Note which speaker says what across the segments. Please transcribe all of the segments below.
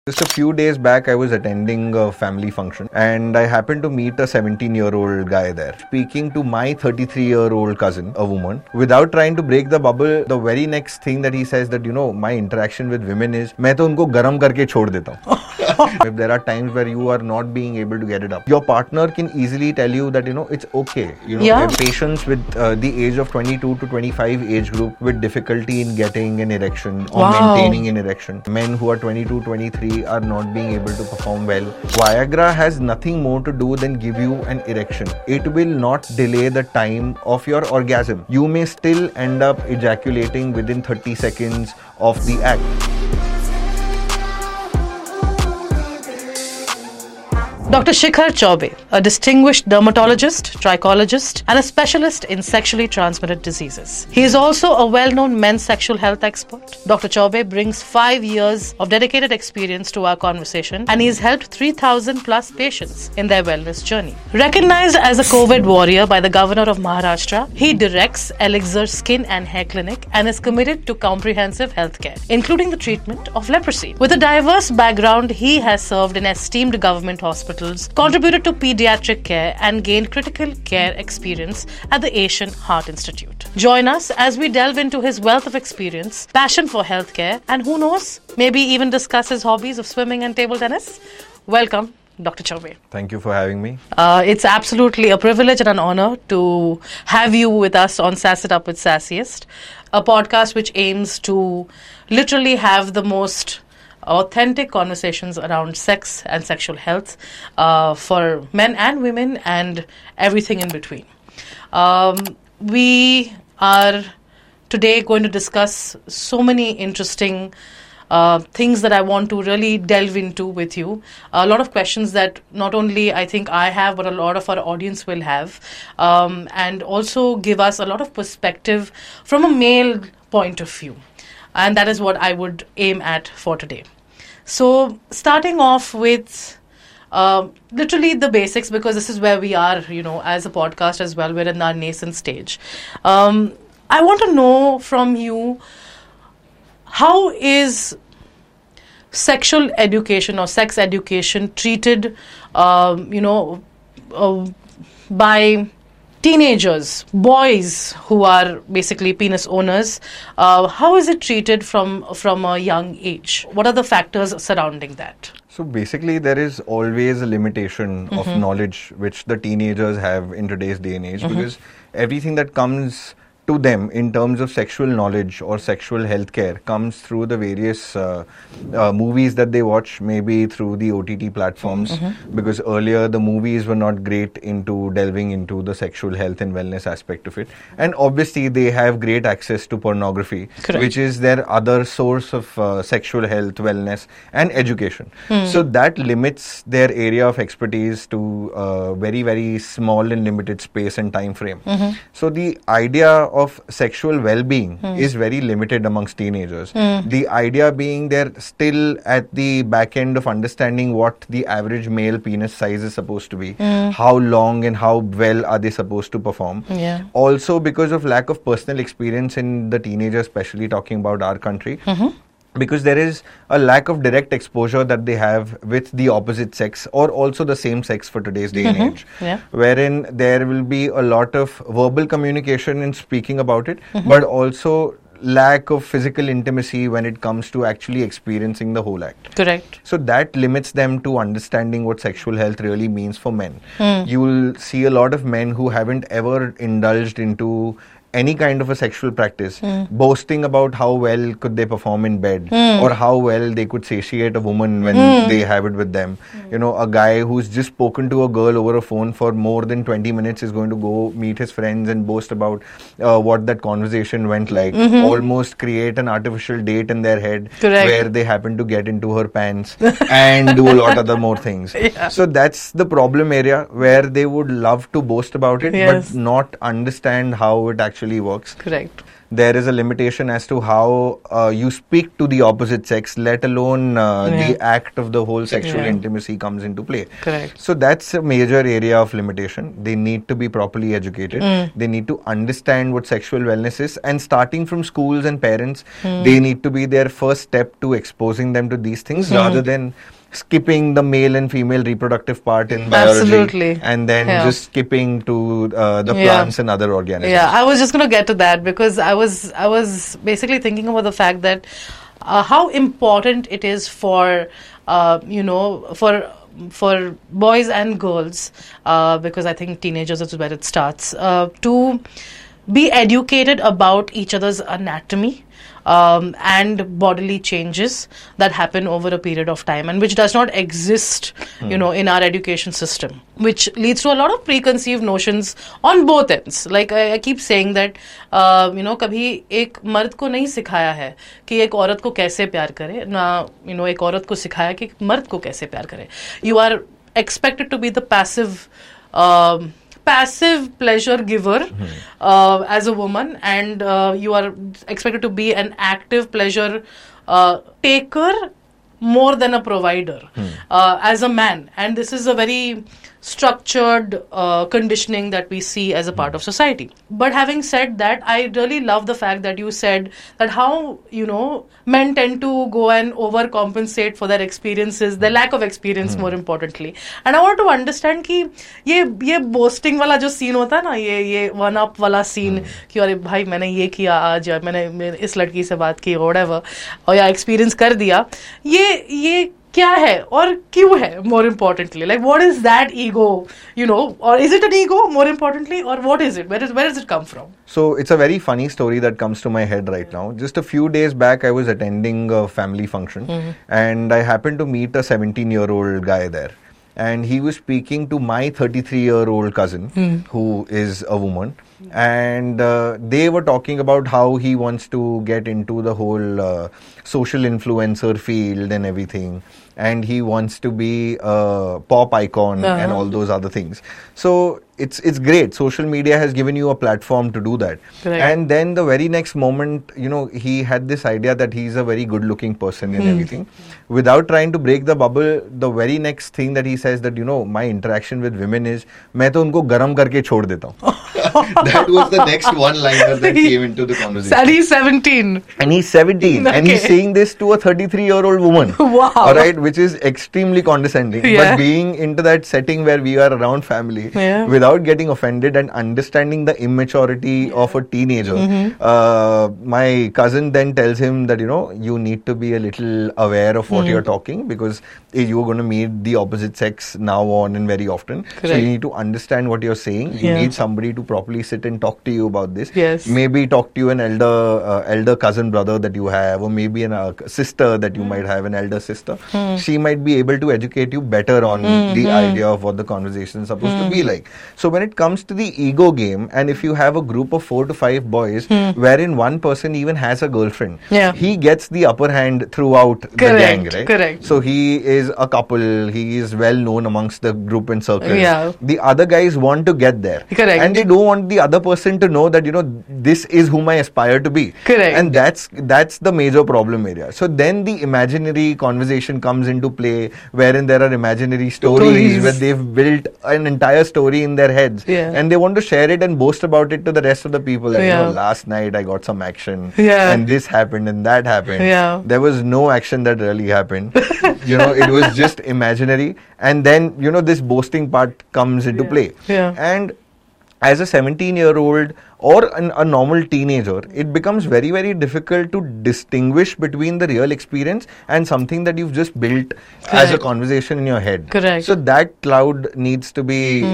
Speaker 1: Just a few days back, I was attending a family function and I happened to meet a 17-year-old guy there. Speaking to my 33-year-old cousin, a woman, without trying to break the bubble, the very next thing that he says that, my interaction with women is, मैं तो उनको गरम करके छोड़ देता हूँ. If there are times where you are not being able to get it up, your partner can easily tell you that, it's okay. Patients with the age of 22 to 25 age group with difficulty in getting an erection or maintaining an erection. Men who are 22, 23 are not being able to perform well. Viagra has nothing more to do than give you an erection. It will not delay the time of your orgasm. You may still end up ejaculating within 30 seconds of the act.
Speaker 2: Dr. Shikhar Chaubey, a distinguished dermatologist, trichologist, and a specialist in sexually transmitted diseases. He is also a well-known men's sexual health expert. Dr. Chaubey brings 5 years of dedicated experience to our conversation, and he has helped 3,000 plus patients in their wellness journey. Recognized as a COVID warrior by the Governor of Maharashtra, he directs Elixir Skin and Hair Clinic and is committed to comprehensive healthcare, including the treatment of leprosy. With a diverse background, he has served in esteemed government hospitals, contributed to pediatric care, and gained critical care experience at the Asian Heart Institute. Join us as we delve into his wealth of experience, passion for healthcare, and who knows, maybe even discuss his hobbies of swimming and table tennis. Welcome, Dr. Chaubey.
Speaker 1: Thank you for having me.
Speaker 2: It's absolutely a privilege and an honor to have you with us on Sass It Up with Sassiest, a podcast which aims to literally have the most authentic conversations around sex and sexual health for men and women and everything in between. We are today going to discuss so many interesting things that I want to really delve into with you. A lot of questions that not only I think I have, but a lot of our audience will have, and also give us a lot of perspective from a male point of view. And that is what I would aim at for today. So, starting off with literally the basics, because this is where we are, as a podcast as well. We're in our nascent stage. I want to know from you, how is sexual education or sex education treated, by teenagers, boys who are basically penis owners? How is it treated from a young age? What are the factors surrounding that?
Speaker 1: So basically, there is always a limitation of knowledge which the teenagers have in today's day and age, because everything that comes to them in terms of sexual knowledge or sexual healthcare comes through the various movies that they watch, maybe through the OTT platforms, because earlier the movies were not great into delving into the sexual health and wellness aspect of it. And obviously they have great access to pornography, which is their other source of sexual health, wellness and education. So that limits their area of expertise to a very, very small and limited space and time frame. So the idea of sexual well-being is very limited amongst teenagers. The idea being they're still at the back end of understanding what the average male penis size is supposed to be, how long and how well are they supposed to perform. Also because of lack of personal experience in the teenagers, especially talking about our country. Because there is a lack of direct exposure that they have with the opposite sex or also the same sex for today's day and age, wherein there will be a lot of verbal communication in speaking about it, but also lack of physical intimacy when it comes to actually experiencing the whole act.
Speaker 2: Correct.
Speaker 1: So that limits them to understanding what sexual health really means for men. You will see a lot of men who haven't ever indulged into any kind of a sexual practice, boasting about how well could they perform in bed or how well they could satiate a woman when they have it with them. A guy who's just spoken to a girl over a phone for more than 20 minutes is going to go meet his friends and boast about what that conversation went like, almost create an artificial date in their head where they happen to get into her pants and do a lot other more things. So that's the problem area where they would love to boast about it, but not understand how it actually works.
Speaker 2: Correct.
Speaker 1: There is a limitation as to how you speak to the opposite sex, let alone the act of the whole sexual intimacy comes into play.
Speaker 2: Correct.
Speaker 1: So that's a major area of limitation. They need to be properly educated. They need to understand what sexual wellness is, and starting from schools and parents, they need to be their first step to exposing them to these things rather than skipping the male and female reproductive part in biology.
Speaker 2: Absolutely.
Speaker 1: And then just skipping to the plants and other organisms.
Speaker 2: Yeah, I was just going to get to that because I was basically thinking about the fact that how important it is for for boys and girls, because I think teenagers is where it starts, to be educated about each other's anatomy and bodily changes that happen over a period of time, and which does not exist, in our education system, which leads to a lot of preconceived notions on both ends. Like I keep saying that, कभी एक मर्द को नहीं सिखाया है कि एक औरत को कैसे प्यार करे, ना एक औरत को सिखाया कि एक मर्द को कैसे प्यार करे. You are expected to be the passive pleasure giver as a woman, and you are expected to be an active pleasure taker more than a provider as a man. And this is a very structured conditioning that we see as a part of society. But having said that, I really love the fact that you said that how, men tend to go and overcompensate for their experiences, their lack of experience more importantly. And I want to understand कि ये boasting वाला जो scene होता है ना, ये one up वाला scene कि अरे भाई मैंने ये किया आज, या मैंने इस लड़की से बात की, whatever, और या experience कर दिया, ये क्या है और क्यों है, more importantly, like what is that ego, or is it an ego more importantly, or what is it, where does it come from?
Speaker 1: So it's a very funny story that comes to my head right now. Just a few days back I was attending a family function and I happened to meet a 17-year-old guy there, and he was speaking to my 33-year-old cousin who is a woman, and they were talking about how he wants to get into the whole social influencer field and everything, and he wants to be a pop icon and all those other things. So it's great. Social media has given you a platform to do that.
Speaker 2: Correct.
Speaker 1: And then the very next moment, he had this idea that he's a very good looking person and everything. Without trying to break the bubble, the very next thing that he says that, my interaction with women is, मैं तो उनको गरम करके छोड़ देता हूँ. That was the next one-liner that came into the conversation.
Speaker 2: And he's 17.
Speaker 1: And he's 17.
Speaker 2: Okay.
Speaker 1: And he's saying this to a 33-year-old woman.
Speaker 2: Wow.
Speaker 1: All right, which is extremely condescending.
Speaker 2: Yeah.
Speaker 1: But being into that setting where we are around family, without getting offended and understanding the immaturity of a teenager, my cousin then tells him that, you need to be a little aware of what you're talking, because you're going to meet the opposite sex now on and very often.
Speaker 2: Correct.
Speaker 1: So you need to understand what you're saying. You need somebody to properly sit and talk to you about this.
Speaker 2: Yes.
Speaker 1: Maybe talk to you an elder cousin brother that you have, or maybe a sister that you might have, an elder sister. She might be able to educate you better on the idea of what the conversation is supposed to be like. So when it comes to the ego game, and if you have a group of 4 to 5 boys, wherein one person even has a girlfriend, he gets the upper hand throughout the gang, right?
Speaker 2: Correct.
Speaker 1: So he is a couple, he is well known amongst the group and circle.
Speaker 2: Yeah.
Speaker 1: The other guys want to get there.
Speaker 2: Correct.
Speaker 1: And they don't want the other person to know that, this is whom I aspire to be.
Speaker 2: Correct.
Speaker 1: And that's the major problem area. So then the imaginary conversation comes into play, wherein there are imaginary stories where they've built an entire story in their heads. And they want to share it and boast about it to the rest of the people. That, last night I got some action. And this happened and that happened. There was no action that really happened. It was just imaginary. And then, this boasting part comes into play. And as a 17-year-old or a normal teenager, it becomes very, very difficult to distinguish between the real experience and something that you've just built as a conversation in your head.
Speaker 2: Correct.
Speaker 1: So that cloud needs to be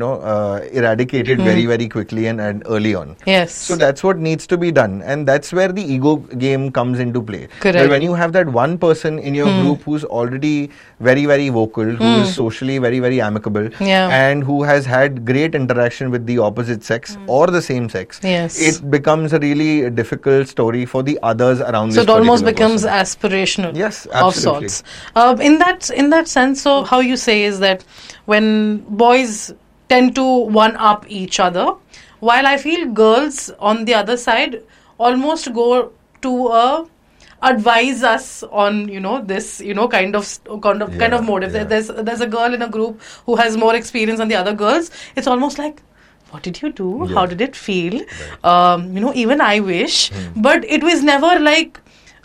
Speaker 1: eradicated very, very quickly and early on.
Speaker 2: Yes.
Speaker 1: So that's what needs to be done. And that's where the ego game comes into play.
Speaker 2: Correct.
Speaker 1: Where when you have that one person in your group who's already very, very vocal, who is socially very, very amicable, and who has had great interaction with the opposite sex or the same sex, it becomes a really difficult story for the others around this.
Speaker 2: So it almost becomes
Speaker 1: person.
Speaker 2: Aspirational.
Speaker 1: Yes, absolutely.
Speaker 2: Of sorts. In that sense, so how you say is that when boys tend to one-up each other, while I feel girls on the other side almost go to advise us on this kind of mode. If there's a girl in a group who has more experience than the other girls, it's almost like, what did you do? How did it feel? Right. Even I wish, but it was never like.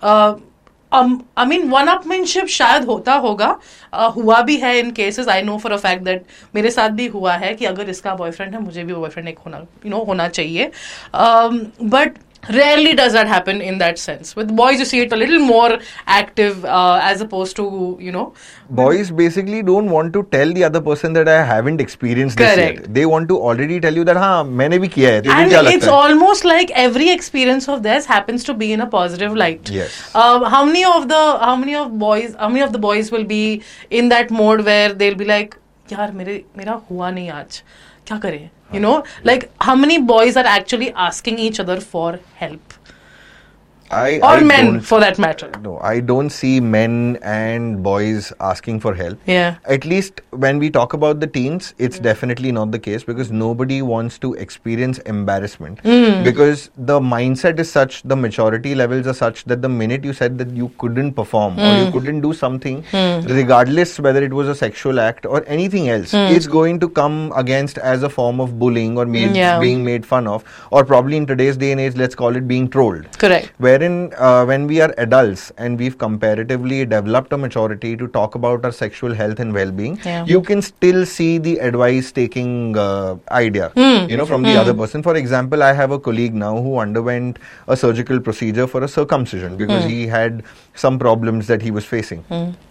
Speaker 2: I mean, one-upmanship शायद होता होगा, हुआ भी है in cases. I know for a fact that मेरे साथ भी हुआ है कि अगर इसका boyfriend है, मुझे भी boyfriend एक होना चाहिए. But rarely does that happen in that sense. With boys, you see it a little more active as opposed to,
Speaker 1: Boys basically don't want to tell the other person that I haven't experienced this yet. They want to already tell you that, मैंने भी किया है.
Speaker 2: And it's almost like every experience of theirs happens to be in a positive light.
Speaker 1: Yes.
Speaker 2: How many of the boys will be in that mode where they'll be like, यार मेरा हुआ नहीं आज, क्या करें? Like how many boys are actually asking each other for help? Or men, for that matter.
Speaker 1: No, I don't see men and boys asking for help.
Speaker 2: Yeah.
Speaker 1: At least when we talk about the teens, it's definitely not the case, because nobody wants to experience embarrassment. Because the mindset is such, the maturity levels are such that the minute you said that you couldn't perform or you couldn't do something, regardless whether it was a sexual act or anything else, it's going to come against as a form of bullying or being made fun of, or probably in today's day and age, let's call it being trolled.
Speaker 2: Correct.
Speaker 1: When we are adults and we've comparatively developed a maturity to talk about our sexual health and well-being, you can still see the advice-taking idea, from the other person. For example, I have a colleague now who underwent a surgical procedure for a circumcision because he had some problems that he was facing.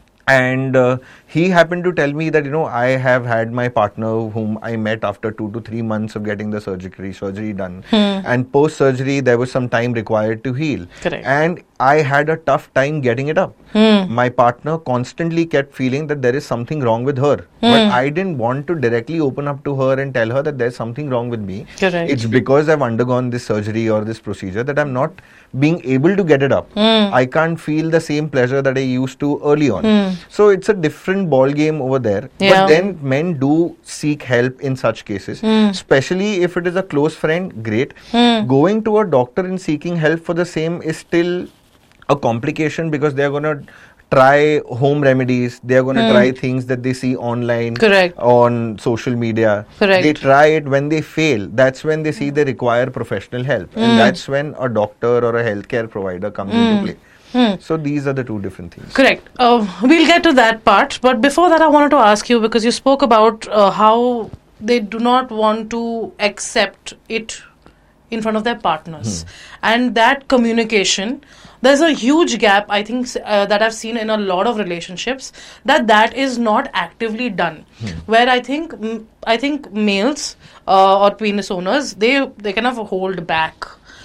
Speaker 1: And he happened to tell me that, I have had my partner whom I met after 2 to 3 months of getting the surgery done. And post-surgery, there was some time required to heal.
Speaker 2: Correct.
Speaker 1: And I had a tough time getting it up. My partner constantly kept feeling that there is something wrong with her. But I didn't want to directly open up to her and tell her that there's something wrong with me.
Speaker 2: Correct.
Speaker 1: It's because I've undergone this surgery or this procedure that I'm not being able to get it up. I can't feel the same pleasure that I used to early on. So it's a different ball game over there.
Speaker 2: Yeah.
Speaker 1: But then men do seek help in such cases, especially if it is a close friend. Great. Going to a doctor and seeking help for the same is still a complication, because they are going to try home remedies. They are going to try things that they see online,
Speaker 2: Correct.
Speaker 1: on social media.
Speaker 2: Correct.
Speaker 1: They try it. When they fail, that's when they see they require professional help, and that's when a doctor or a healthcare provider comes into play. So these are the two different things.
Speaker 2: Correct. We'll get to that part, but before that I wanted to ask you, because you spoke about how they do not want to accept it in front of their partners, and that communication, there's a huge gap, I think, that I've seen in a lot of relationships, that is not actively done. Where I think males or penis owners, they kind of hold back,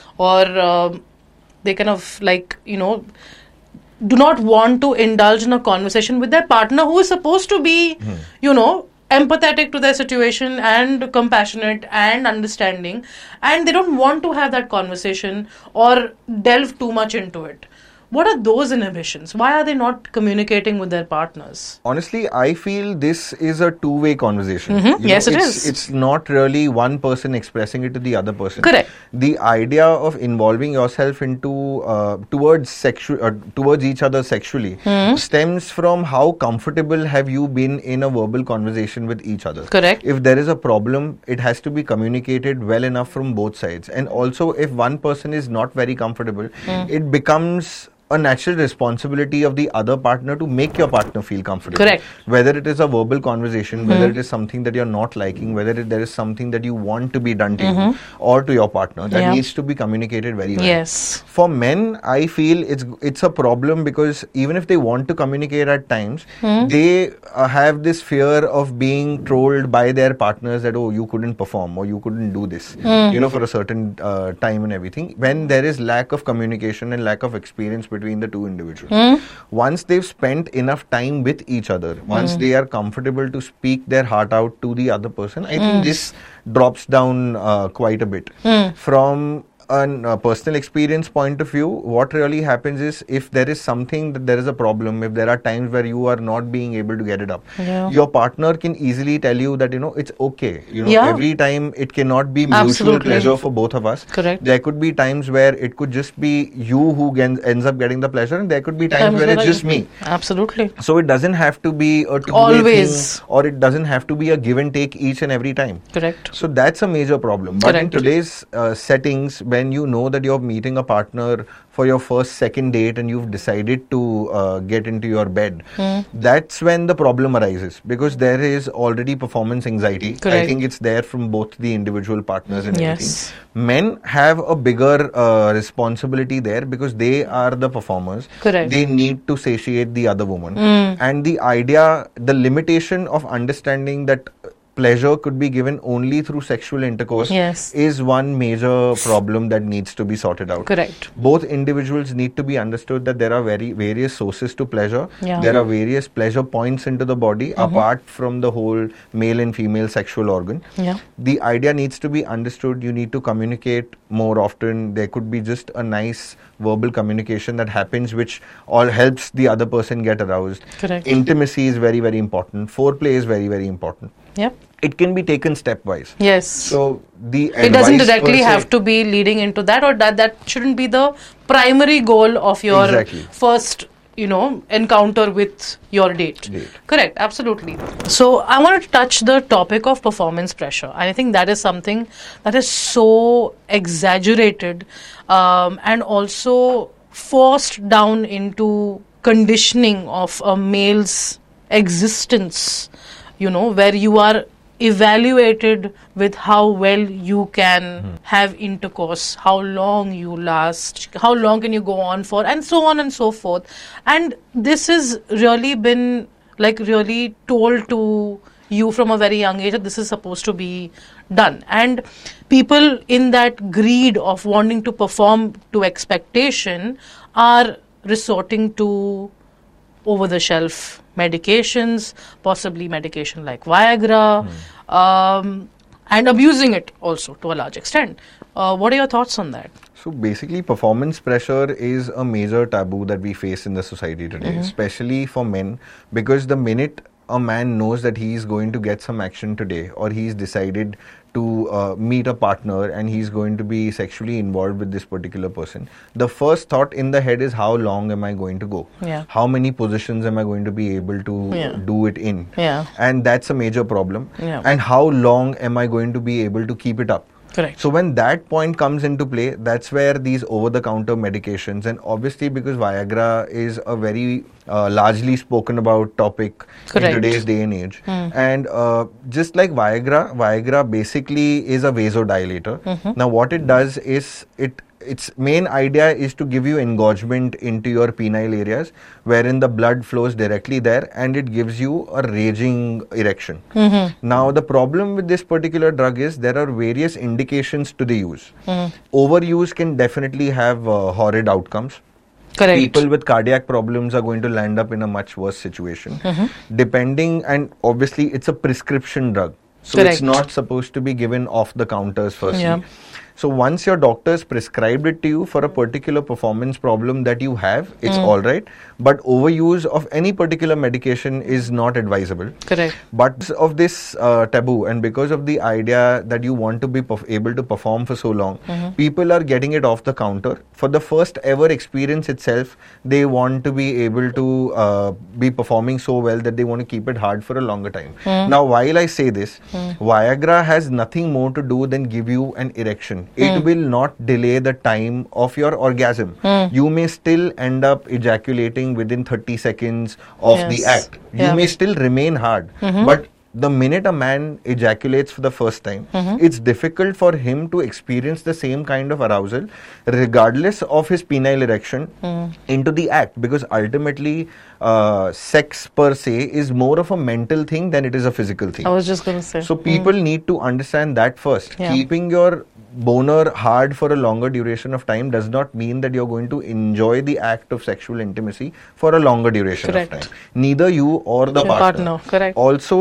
Speaker 2: or they kind of do not want to indulge in a conversation with their partner who is supposed to be, empathetic to their situation and compassionate and understanding, and they don't want to have that conversation or delve too much into it. What are those inhibitions? Why are they not communicating with their partners?
Speaker 1: Honestly, I feel this is a two-way conversation.
Speaker 2: Yes, it is.
Speaker 1: It's not really one person expressing it to the other person.
Speaker 2: Correct.
Speaker 1: The idea of involving yourself into towards each other sexually stems from how comfortable have you been in a verbal conversation with each other.
Speaker 2: Correct.
Speaker 1: If there is a problem, it has to be communicated well enough from both sides. And also, if one person is not very comfortable, it becomes a natural responsibility of the other partner to make your partner feel comfortable.
Speaker 2: Correct.
Speaker 1: Whether it is a verbal conversation, whether it is something that you're not liking, whether there is something that you want to be done to you or to your partner, that needs to be communicated very well.
Speaker 2: Yes.
Speaker 1: For men, I feel it's a problem, because even if they want to communicate at times, they have this fear of being trolled by their partners that, oh, you couldn't perform or you couldn't do this, for a certain time and everything. When there is lack of communication and lack of experience between the two individuals. Once they've spent enough time with each other, once they are comfortable to speak their heart out to the other person, I think this drops down quite a bit. From a personal experience point of view, what really happens is if there is something that there is a problem, if there are times where you are not being able to get it up, your partner can easily tell you that, it's okay. Every time it cannot be mutual pleasure for both of us.
Speaker 2: Correct.
Speaker 1: There could be times where it could just be you who ends up getting the pleasure, and there could be times where it's just me.
Speaker 2: Absolutely.
Speaker 1: So it doesn't have to be a two-way thing, or it doesn't have to be a give and take each and every time.
Speaker 2: Correct.
Speaker 1: So that's a major problem. But in today's settings, when you know that you're meeting a partner for your first, second date and you've decided to get into your bed, that's when the problem arises, because there is already performance anxiety.
Speaker 2: Correct.
Speaker 1: I think it's there from both the individual partners and everything. Men have a bigger responsibility there because they are the performers.
Speaker 2: Correct.
Speaker 1: They need to satiate the other woman. And the limitation of understanding that pleasure could be given only through sexual intercourse is one major problem that needs to be sorted out.
Speaker 2: Correct.
Speaker 1: Both individuals need to be understood that there are various sources to pleasure. There are various pleasure points into the body apart from the whole male and female sexual organ. The idea needs to be understood. You need to communicate more often. There could be just a nice verbal communication that happens, which all helps the other person get aroused.
Speaker 2: Correct.
Speaker 1: Intimacy is very, very important. Foreplay is very, very important. It can be taken stepwise.
Speaker 2: Yes.
Speaker 1: So
Speaker 2: it doesn't directly have to be leading into that, or that shouldn't be the primary goal of your first, encounter with your date. Correct. Absolutely. So I want to touch the topic of performance pressure. I think that is something that is so exaggerated and also forced down into conditioning of a male's existence, where you are evaluated with how well you can have intercourse, how long you last, how long can you go on for, and so on and so forth. And this has really been really told to you from a very young age that this is supposed to be done. And people in that greed of wanting to perform to expectation are resorting to over-the-shelf medications, possibly medication like Viagra, and abusing it also to a large extent. What are your thoughts on that?
Speaker 1: So basically, performance pressure is a major taboo that we face in the society today, especially for men, because the minute a man knows that he is going to get some action today, or he's decided to meet a partner and he's going to be sexually involved with this particular person, the first thought in the head is, how long am I going to go? How many positions am I going to be able to do it in? And that's a major problem. And how long am I going to be able to keep it up?
Speaker 2: Correct.
Speaker 1: So when that point comes into play, that's where these over-the-counter medications, and obviously because Viagra is a very largely spoken about topic in today's day and age. And just like Viagra basically is a vasodilator. Now what it does is, its main idea is to give you engorgement into your penile areas, wherein the blood flows directly there and it gives you a raging erection. Now the problem with this particular drug is there are various indications to the use. Overuse can definitely have horrid outcomes.
Speaker 2: Correct.
Speaker 1: People with cardiac problems are going to land up in a much worse situation. And obviously it's a prescription drug. So it's not supposed to be given off the counters firstly. So once your doctors prescribed it to you for a particular performance problem that you have, it's alright. But overuse of any particular medication is not advisable.
Speaker 2: Correct.
Speaker 1: But of this taboo, and because of the idea that you want to be able to perform for so long, people are getting it off the counter. For the first ever experience itself, they want to be able to be performing so well that they want to keep it hard for a longer time. Now, while I say this, Viagra has nothing more to do than give you an erection. It will not delay the time of your orgasm. You may still end up ejaculating within 30 seconds of the act. You may still remain hard. But the minute a man ejaculates for the first time, it's difficult for him to experience the same kind of arousal regardless of his penile erection into the act, because ultimately sex per se is more of a mental thing than it is a physical thing.
Speaker 2: I was just going to say.
Speaker 1: So people need to understand that first. Keeping your boner hard for a longer duration of time does not mean that you're going to enjoy the act of sexual intimacy for a longer duration of time. Neither you or the partner.
Speaker 2: Correct.
Speaker 1: Also,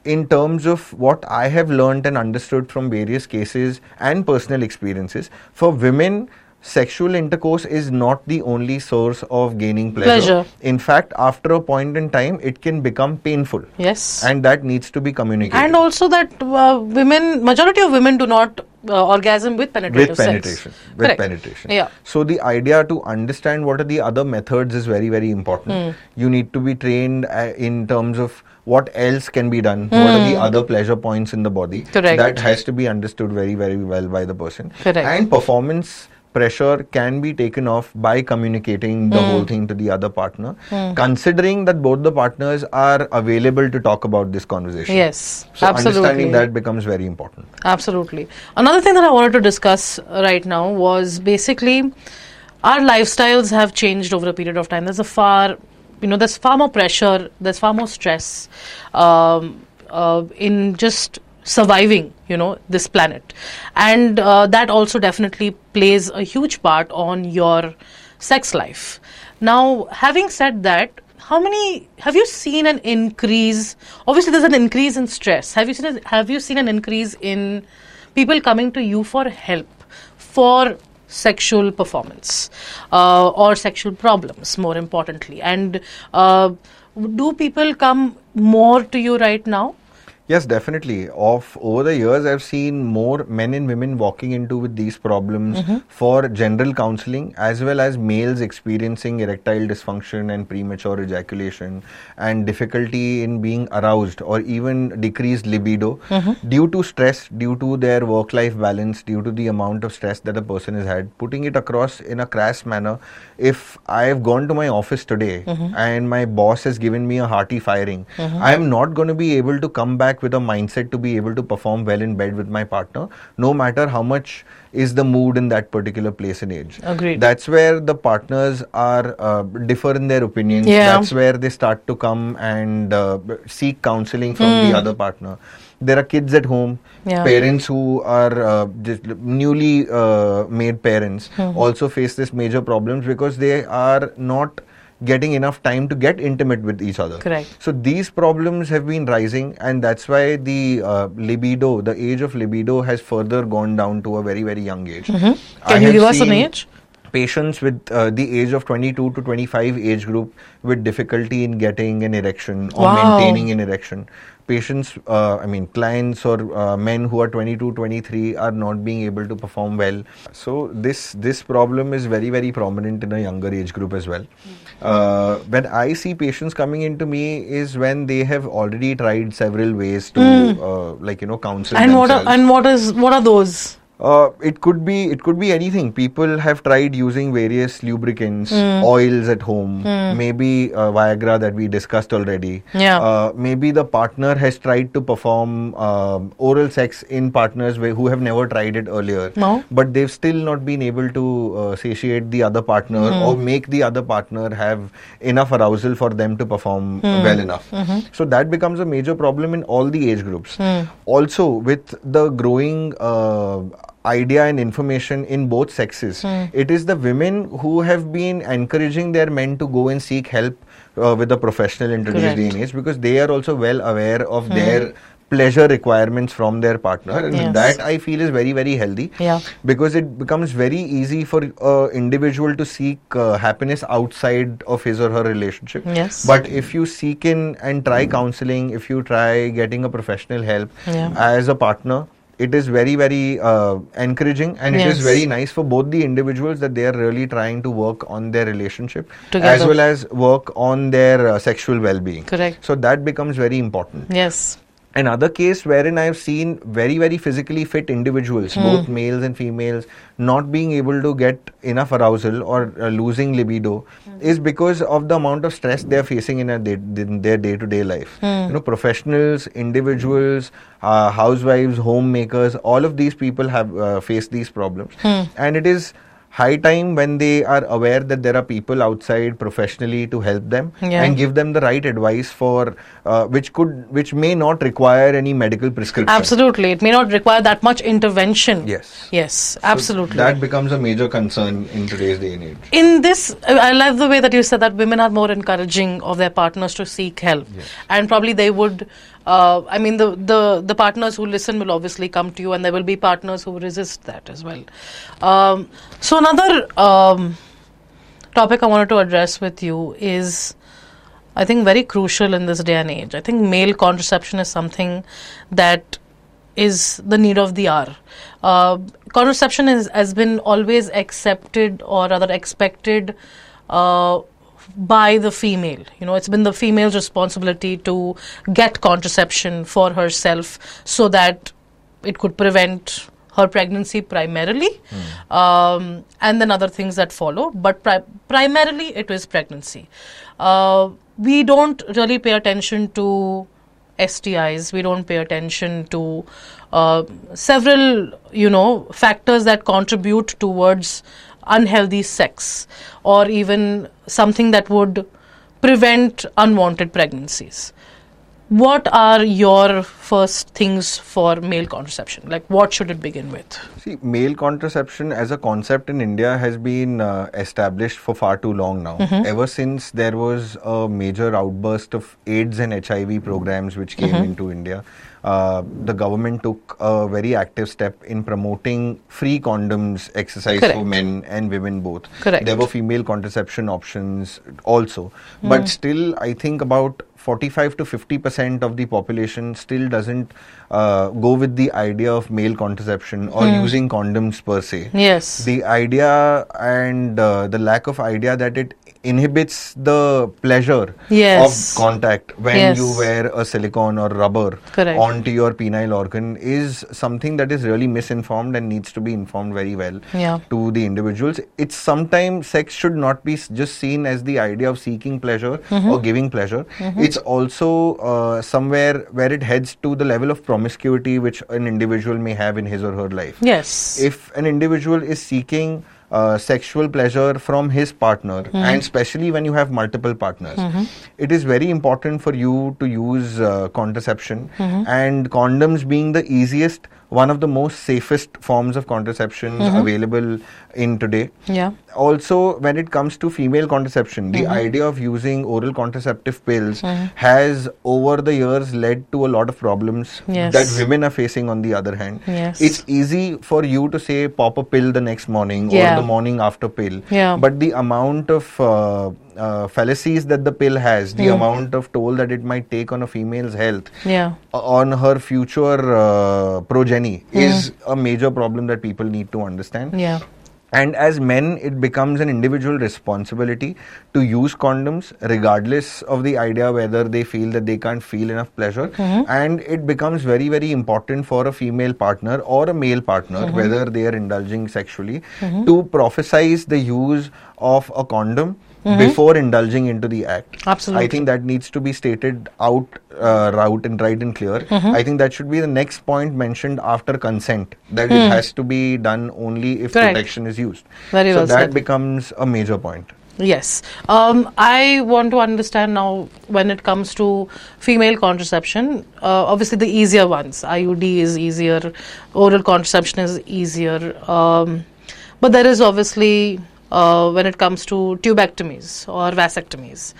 Speaker 1: in terms of what I have learned and understood from various cases and personal experiences, for women, sexual intercourse is not the only source of gaining pleasure. In fact, after a point in time, it can become painful.
Speaker 2: Yes.
Speaker 1: And that needs to be communicated.
Speaker 2: And also that majority of women do not orgasm with penetrative sex.
Speaker 1: With penetration.
Speaker 2: Yeah.
Speaker 1: So the idea to understand what are the other methods is very, very important. You need to be trained in terms of what else can be done, what are the other pleasure points in the body.
Speaker 2: Correct.
Speaker 1: That has to be understood very, very well by the person.
Speaker 2: Correct.
Speaker 1: And performance pressure can be taken off by communicating the whole thing to the other partner, considering that both the partners are available to talk about this conversation.
Speaker 2: Yes,
Speaker 1: so
Speaker 2: absolutely.
Speaker 1: Understanding that becomes very important.
Speaker 2: Absolutely. Another thing that I wanted to discuss right now was basically our lifestyles have changed over a period of time. There's far more pressure, there's far more stress in just surviving, this planet. And that also definitely plays a huge part on your sex life. Now, having said that, have you seen an increase? Obviously, there's an increase in stress. Have you seen an increase in people coming to you for help for sexual performance or sexual problems, more importantly? And do people come more to you right now?
Speaker 1: Yes, definitely. Over the years, I've seen more men and women walking into with these problems for general counseling, as well as males experiencing erectile dysfunction and premature ejaculation and difficulty in being aroused or even decreased libido due to stress, due to their work-life balance, due to the amount of stress that a person has had. Putting it across in a crass manner, if I've gone to my office today and my boss has given me a hearty firing, I'm not going to be able to come back with a mindset to be able to perform well in bed with my partner, no matter how much is the mood in that particular place and age.
Speaker 2: Agreed.
Speaker 1: That's where the partners are differ in their opinions.
Speaker 2: Yeah.
Speaker 1: That's where they start to come and seek counseling from the other partner. There are kids at home, parents who are just newly made parents also face this major problems because they are not getting enough time to get intimate with each other.
Speaker 2: Correct.
Speaker 1: So these problems have been rising, and that's why the libido, the age of libido has further gone down to a very, very young age.
Speaker 2: Can you give us an age?
Speaker 1: Patients with the age of 22 to 25 age group with difficulty in getting an erection or maintaining an erection. Patients, clients or men who are 22, 23 are not being able to perform well. So this problem is very, very prominent in a younger age group as well. When I see patients coming into me is when they have already tried several ways to counsel themselves.
Speaker 2: What are those?
Speaker 1: It could be anything. People have tried using various lubricants, oils at home, maybe Viagra that we discussed already. Maybe the partner has tried to perform oral sex in partners who have never tried it earlier.
Speaker 2: No.
Speaker 1: But they've still not been able to satiate the other partner or make the other partner have enough arousal for them to perform well enough. So that becomes a major problem in all the age groups. Also, with the growing idea and information in both sexes, it is the women who have been encouraging their men to go and seek help with a professional in today's day and age, because they are also well aware of their pleasure requirements from their partner, and that I feel is very, very healthy, because it becomes very easy for an individual to seek happiness outside of his or her relationship. But if you seek in and try counseling, if you try getting a professional help as a partner, it is very, very encouraging, and it is very nice for both the individuals that they are really trying to work on their relationship together, as well as work on their sexual well-being.
Speaker 2: Correct.
Speaker 1: So that becomes very important.
Speaker 2: Yes.
Speaker 1: Another case wherein I have seen very, very physically fit individuals, both males and females, not being able to get enough arousal or losing libido is because of the amount of stress they are facing in their day-to-day life. Professionals, individuals, housewives, homemakers, all of these people have faced these problems. And it is high time when they are aware that there are people outside professionally to help them and give them the right advice for which may not require any medical prescription.
Speaker 2: Absolutely, it may not require that much intervention.
Speaker 1: Yes,
Speaker 2: absolutely.
Speaker 1: So that becomes a major concern in today's day and age.
Speaker 2: In this, I love the way that you said that women are more encouraging of their partners to seek help, and probably they would I mean, the partners who listen will obviously come to you, and there will be partners who resist that as well. So another topic I wanted to address with you is, I think, very crucial in this day and age. I think male contraception is something that is the need of the hour. Contraception has been always accepted, or rather expected, by the female. It's been the female's responsibility to get contraception for herself so that it could prevent her pregnancy primarily, and then other things that follow. But primarily it is pregnancy. We don't really pay attention to STIs. We don't pay attention to several, factors that contribute towards unhealthy sex, or even something that would prevent unwanted pregnancies. What are your first things for male contraception? Like, what should it begin with?
Speaker 1: See, male contraception as a concept in India has been established for far too long now. Ever since there was a major outburst of AIDS and HIV programs which came into India, the government took a very active step in promoting free condoms exercise for men and women both. There were female contraception options also. But still, I think about 45 to 50% of the population still doesn't go with the idea of male contraception or using condoms per se.
Speaker 2: Yes.
Speaker 1: The idea and the lack of idea that it inhibits the pleasure of contact when you wear a silicone or rubber onto your penile organ is something that is really misinformed and needs to be informed very well to the individuals. It's sometimes sex should not be just seen as the idea of seeking pleasure or giving pleasure. It's also somewhere where it heads to the level of promiscuity which an individual may have in his or her life.
Speaker 2: Yes.
Speaker 1: If an individual is seeking sexual pleasure from his partner, and especially when you have multiple partners, it is very important for you to use contraception, and condoms being the easiest, one of the most safest forms of contraception available in today. Also, when it comes to female contraception, the idea of using oral contraceptive pills has over the years led to a lot of problems that women are facing on the other hand. It's easy for you to say pop a pill the next morning or the morning after pill, but the amount of fallacies that the pill has, the amount of toll that it might take on a female's health, on her future progeny is a major problem that people need to understand. And as men, it becomes an individual responsibility to use condoms regardless of the idea whether they feel that they can't feel enough pleasure. And it becomes very, very important for a female partner or a male partner, whether they are indulging sexually, to prophesize the use of a condom before indulging into the act.
Speaker 2: Absolutely.
Speaker 1: I think that needs to be stated out right and clear. I think that should be the next point mentioned after consent, that it has to be done only if protection is used.
Speaker 2: Very well
Speaker 1: said. So that
Speaker 2: said.
Speaker 1: becomes a major point.
Speaker 2: Yes. I want to understand now, when it comes to female contraception, obviously the easier ones, IUD is easier, oral contraception is easier, but there is obviously when it comes to tubectomies or vasectomies.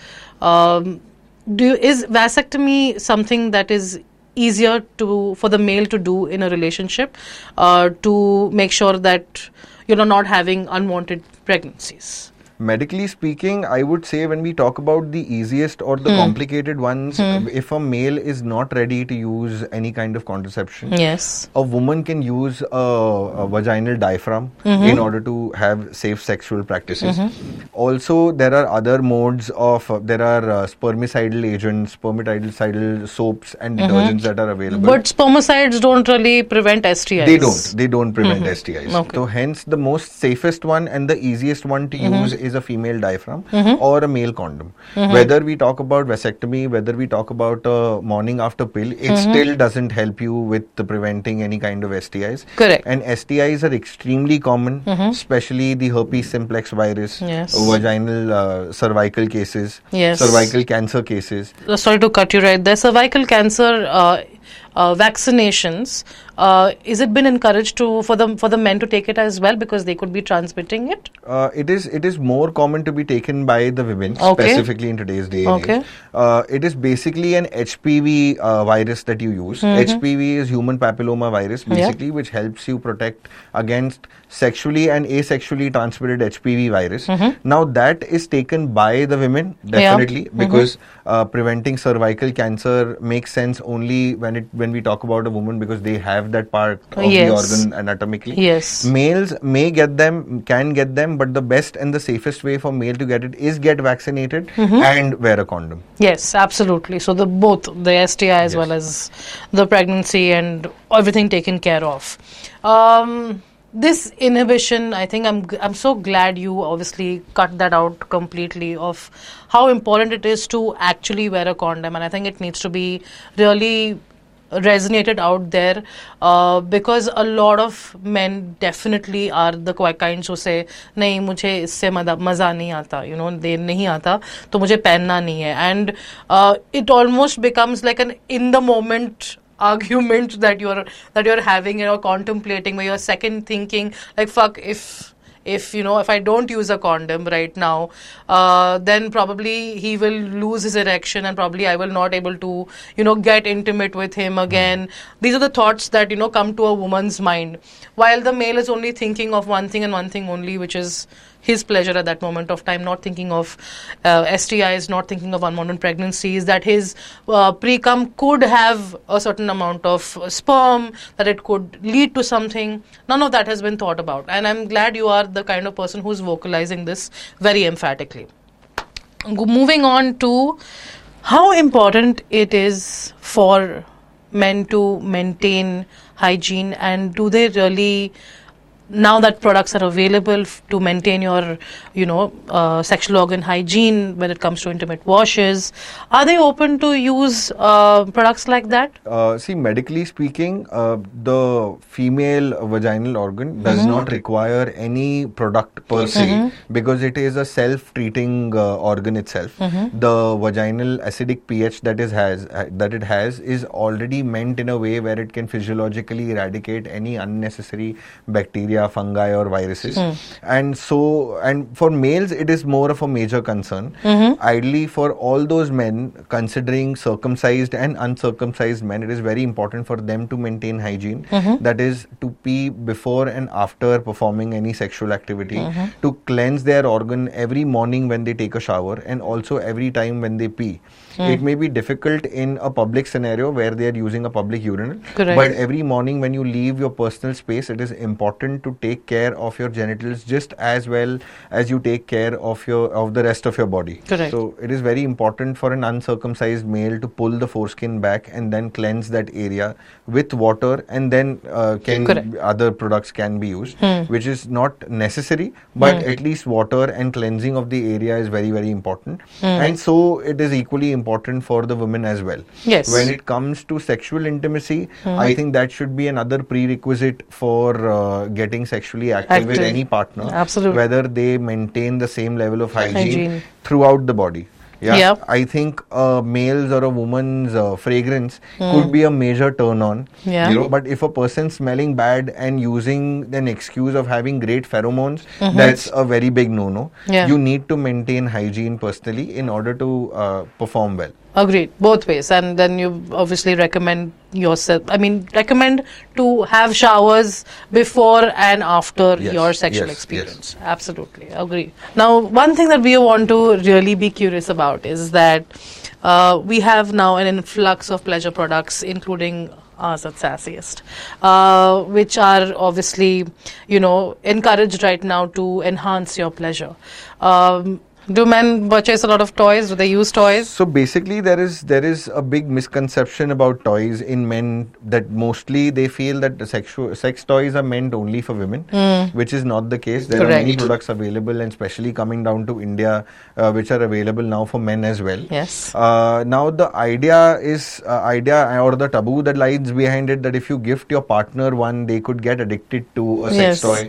Speaker 2: Is vasectomy something that is easier for the male to do in a relationship to make sure that you're not having unwanted pregnancies?
Speaker 1: Medically speaking, I would say when we talk about the easiest or the complicated ones, if a male is not ready to use any kind of contraception, a woman can use a vaginal diaphragm in order to have safe sexual practices. Also, there are other modes of, there are spermicidal agents, spermiticidal soaps and detergents that are available.
Speaker 2: But spermicides don't really prevent STIs.
Speaker 1: They don't prevent STIs. So hence the most safest one and the easiest one to use is a female diaphragm or a male condom. Whether we talk about vasectomy, whether we talk about a morning after pill, it still doesn't help you with preventing any kind of STIs.
Speaker 2: And
Speaker 1: STIs are extremely common, especially the herpes simplex virus, vaginal cervical cases, cervical cancer cases.
Speaker 2: Sorry to cut you right there. Cervical cancer vaccinations is it been encouraged for the men to take it as well, because they could be transmitting it?
Speaker 1: It is more common to be taken by the women,
Speaker 2: Okay.
Speaker 1: specifically in today's day and
Speaker 2: Okay.
Speaker 1: age. It is basically an HPV virus that you use. HPV is human papilloma virus, basically, which helps you protect against sexually and asexually transmitted HPV virus. Now that is taken by the women, definitely, because preventing cervical cancer makes sense only when we talk about a woman, because they have that part of the organ anatomically.
Speaker 2: Yes.
Speaker 1: Males may get them, can get them, but the best and the safest way for male to get it is get vaccinated and wear a condom.
Speaker 2: Yes, absolutely. So both the STI as well as the pregnancy and everything taken care of. This inhibition, I think I'm so glad you obviously cut that out completely, of how important it is to actually wear a condom, and I think it needs to be really resonated out there, because a lot of men definitely are the kinds who say, नहीं मुझे इससे मजा नहीं आता, देर नहीं आता तो मुझे पहनना नहीं है, and it almost becomes like an in the moment argument that you're having, contemplating, where you're second thinking, like, fuck, if I don't use a condom right now, then probably he will lose his erection, and probably I will not able to, get intimate with him again. These are the thoughts that, come to a woman's mind, while the male is only thinking of one thing and one thing only, which is his pleasure at that moment of time, not thinking of STIs, not thinking of unwanted pregnancies, that his pre-cum could have a certain amount of sperm, that it could lead to something. None of that has been thought about, and I'm glad you are the kind of person who's vocalizing this very emphatically. Moving on to how important it is for men to maintain hygiene, and do they really, now that products are available to maintain your, sexual organ hygiene when it comes to intimate washes, are they open to use products like that?
Speaker 1: See, medically speaking, the female vaginal organ does not require any product per se, because it is a self-treating organ itself. The vaginal acidic pH that it has is already meant in a way where it can physiologically eradicate any unnecessary bacteria, fungi or viruses. And for males it is more of a major concern. Ideally, for all those men, considering circumcised and uncircumcised men, it is very important for them to maintain hygiene. That is, to pee before and after performing any sexual activity, to cleanse their organ every morning when they take a shower, and also every time when they pee. It may be difficult in a public scenario where they are using a public urinal.
Speaker 2: Correct.
Speaker 1: But every morning when you leave your personal space, it is important to take care of your genitals just as well as you take care of the rest of your body.
Speaker 2: Correct.
Speaker 1: So it is very important for an uncircumcised male to pull the foreskin back and then cleanse that area with water, and then other products can be used, which is not necessary, but at least water and cleansing of the area is very, very important. And so it is equally important for the women as well.
Speaker 2: Yes.
Speaker 1: When it comes to sexual intimacy, I think that should be another prerequisite for getting sexually active with any partner.
Speaker 2: Absolutely.
Speaker 1: Whether they maintain the same level of hygiene throughout the body. Yeah, I think a male's or a woman's fragrance could be a major turn on.
Speaker 2: Yeah.
Speaker 1: But if a person's smelling bad and using an excuse of having great pheromones, that's a very big no-no.
Speaker 2: Yeah.
Speaker 1: You need to maintain hygiene personally in order to perform well.
Speaker 2: Agreed, both ways. And then you obviously recommend to have showers before and after your sexual experience.
Speaker 1: Yes.
Speaker 2: Absolutely, agree. Now, one thing that we want to really be curious about is that we have now an influx of pleasure products, including us at Sassiest, which are obviously, encouraged right now to enhance your pleasure. Do men purchase a lot of toys? Do they use toys?
Speaker 1: So basically, there is a big misconception about toys in men, that mostly they feel that the sex toys are meant only for women, which is not the case. There are many products available, and especially coming down to India, which are available now for men as well.
Speaker 2: Yes.
Speaker 1: Now the idea or the taboo that lies behind it, that if you gift your partner one, they could get addicted to a sex toy.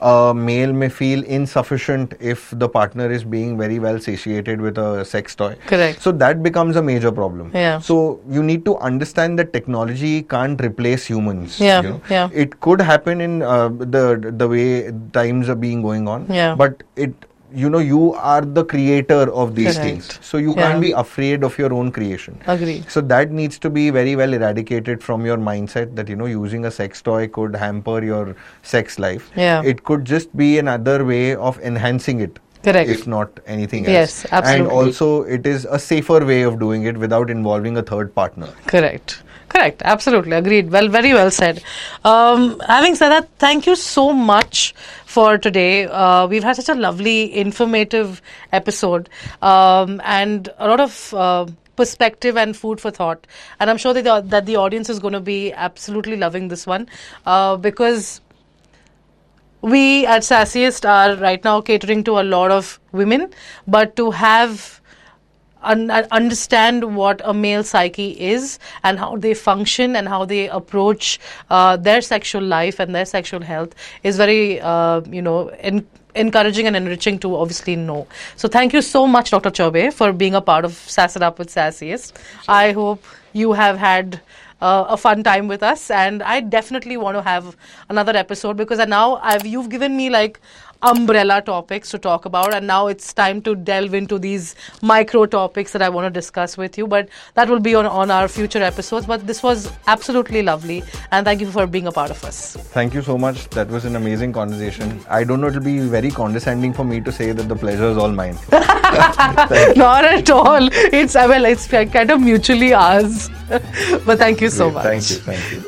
Speaker 1: a male may feel insufficient if the partner is being very well satiated with a sex toy.
Speaker 2: Correct.
Speaker 1: So that becomes a major problem.
Speaker 2: Yeah.
Speaker 1: So you need to understand that technology can't replace humans.
Speaker 2: Yeah,
Speaker 1: you know.
Speaker 2: yeah.
Speaker 1: It could happen in the way times are being going on.
Speaker 2: Yeah.
Speaker 1: But you are the creator of these
Speaker 2: Correct.
Speaker 1: things. So you
Speaker 2: Yeah.
Speaker 1: can't be afraid of your own creation.
Speaker 2: Agreed.
Speaker 1: So that needs to be very well eradicated from your mindset that, using a sex toy could hamper your sex life.
Speaker 2: Yeah.
Speaker 1: It could just be another way of enhancing it.
Speaker 2: Correct.
Speaker 1: If not anything else.
Speaker 2: Yes, absolutely.
Speaker 1: And also it is a safer way of doing it without involving a third partner.
Speaker 2: Correct. Absolutely. Agreed. Well, very well said. Having said that, thank you so much for today. We've had such a lovely, informative episode, and a lot of perspective and food for thought. And I'm sure that the audience is going to be absolutely loving this one, because we at Sassiest are right now catering to a lot of women, but to have understand what a male psyche is and how they function and how they approach their sexual life and their sexual health is very encouraging and enriching to obviously know. So thank you so much, Dr. Chaubey, for being a part of Sass It Up with Sassiest. I hope you have had a fun time with us, and I definitely want to have another episode, because you've given me like umbrella topics to talk about, and now it's time to delve into these micro topics that I want to discuss with you, but that will be on our future episodes. But this was absolutely lovely, and thank you for being a part of us.
Speaker 1: Thank you so much. That was an amazing conversation. I don't know, it'll be very condescending for me to say that the pleasure is all mine.
Speaker 2: Not at all. It's kind of mutually ours. But thank you so much.
Speaker 1: Thank you.